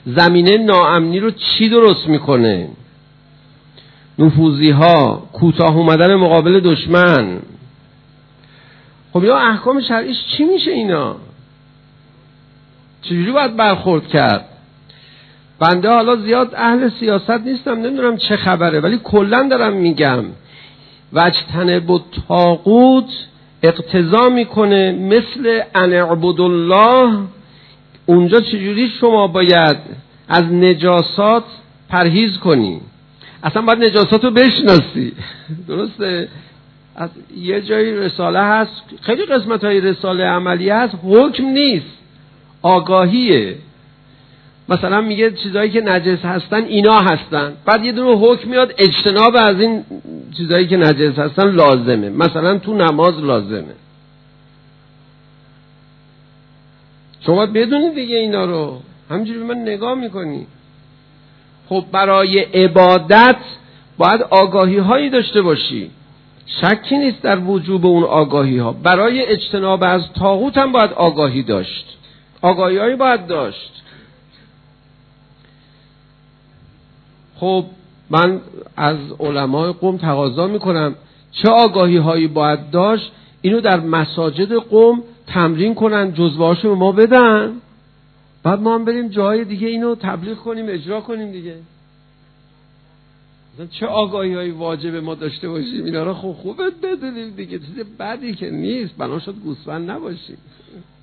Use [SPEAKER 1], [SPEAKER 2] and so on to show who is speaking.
[SPEAKER 1] زمینه ناامنی رو چی درست میکنه؟ نفوذی ها، کوتاه اومدن مقابل دشمن. خب یا احکام شرعیش چی میشه اینا؟ چجوری باید برخورد کرد؟ بنده حالا زیاد اهل سیاست نیستم، نمیدونم چه خبره، ولی کلا دارم میگم واجتنب الطاغوت اقتضا میکنه مثل ان اعبد الله. اونجا چجوری شما باید از نجاسات پرهیز کنی؟ اصلا باید نجاسات رو بشناسی. درسته؟ از یه جایی رساله هست، خیلی قسمت های رساله عملی هست، حکم نیست، آگاهیه. مثلا میگه چیزایی که نجس هستن اینا هستن، بعد یه دونه حکم میاد اجتناب از این چیزایی که نجس هستن لازمه، مثلا تو نماز لازمه. شما بدونید دیگه اینا رو، همینجوری به من نگاه میکنی. خب برای عبادت باید آگاهی هایی داشته باشی، شکی نیست در وجوب اون آگاهی ها. برای اجتناب از طاغوت هم باید آگاهی داشت، آگاهی هایی باید داشت. خب من از علمای قوم تقاضا میکنم چه آگاهی هایی باید داشت، اینو در مساجد قوم تمرین کنن، جزوه هاشو به ما بدن، بعد ما هم بریم جاهای دیگه اینو تبلیغ کنیم، اجرا کنیم دیگه. چه آگاهی هایی واجب ما داشته باشیم، اینا رو خوبت بدونیم دیگه، چیز بدی که نیست، بنا شد گوسفند نباشیم.